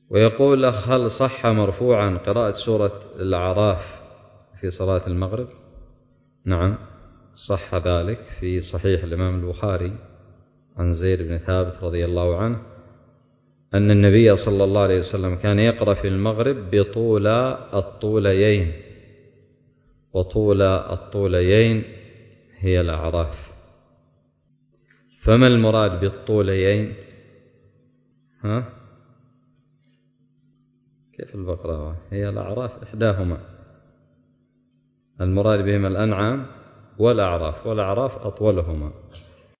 ويقول الأخ: هل صح مرفوعا قراءة سورة الأعراف في صلاة المغرب؟ نعم، صح ذلك في صحيح الإمام البخاري عن زيد بن ثابت رضي الله عنه أن النبي صلى الله عليه وسلم كان يقرأ في المغرب بطول الطوليين، وطول الطوليين هي الأعراف. فما المراد بالطوليين؟ كيف البقرة؟ هي الأعراف إحداهما، المراد بهما الأنعام والأعراف، والأعراف أطولهما.